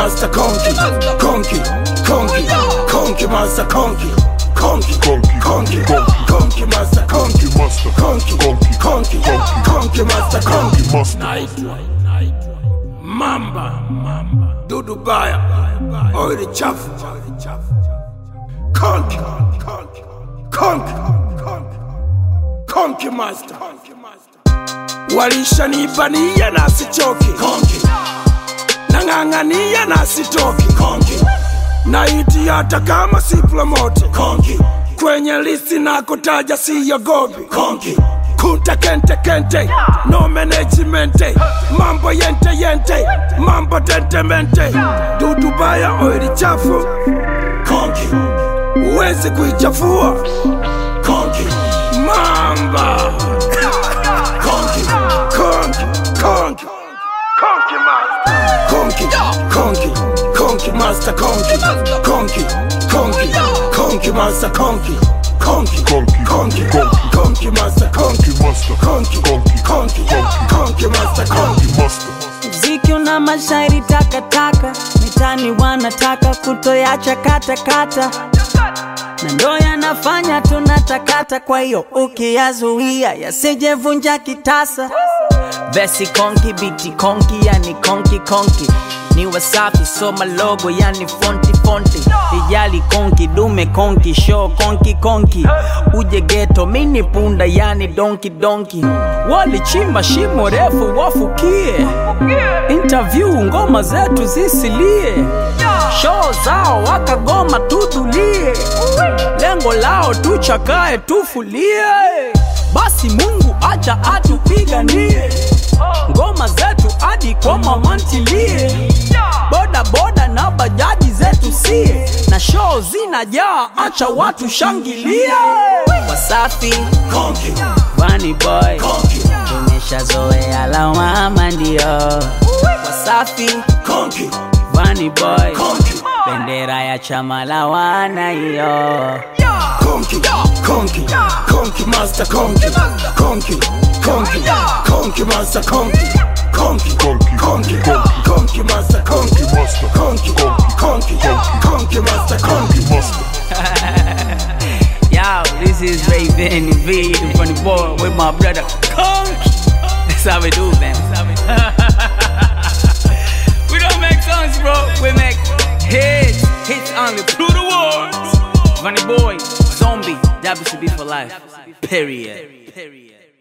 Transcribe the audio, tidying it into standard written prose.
Master Conky, Conky, Conky, Conky Master Conky, Conky, Conky, Conky, Conky Master Conky, Master Conky, Conky, Conky, Conky Master Conky, Master Mamba, Dudu Baya, Oily Chafu, Conky, Conky, Conky, Conky Master. Walishanibania na sichoki Conky, nang'ang'ania na sitoki Conky, naiti hata kama si promote Conky, kwenye listi na kutaja siyogopi Conky, kunta kente kente, no management, mambo yente, mambo tentemente, Dudu Baya Oily Chafu Conky, uwezi kuichafua Conky, Mamba Conky, Conky, Conky, Conky Master Conky, Conky, Conky Master Conky, Conky, Conky, Conky Master Conky, Conky, Conky, Conky, Conky Master Conky, Master Conky, Conky, Conky, Conky Master Conky, Master. Mziki una mashairi takataka, mitani wanataka kutoyacha katakata, na ndo yanafanya tunatakata, kwa hiyo ukiyazuia yasijevunja kitasa. Vesi konki, biti konki, yani konki konki, ni Wasafi soma logo yani fonti, ijali konki, dume konki, show konki konki, uje ghetto mini punda yani donki, walichimba shimo refu wafukie, interview ngoma zetu zisilie, show zao wakagoma tutulie, lengo lao tuchakae tufulie, basi Mungu acha atupiganie, ngoma zetu hadi kwa mamantilie, boda na bajaji zetu sie, na show zinajaa acha watu shangilie. Wasafi Conky, Bunny Boy Conky, tumeshazoea lawama ndio. Wasafi Conky, Bunny Boy Conky, bendera ya chama la wana hiyo. Conky, Conky, Conky Master Conky, Conky, Conky, Conky Master Conky, Conky, Conky, Conky, Conky Master Conky, Master Conky, Conky, Conky Master Conky, Master. Yo, this is Raven V from the boy with my brother Conky. That's how we do, man. We don't make songs, bro. We make hits only through the words. Funny boy, zombie, WCB for life. Period.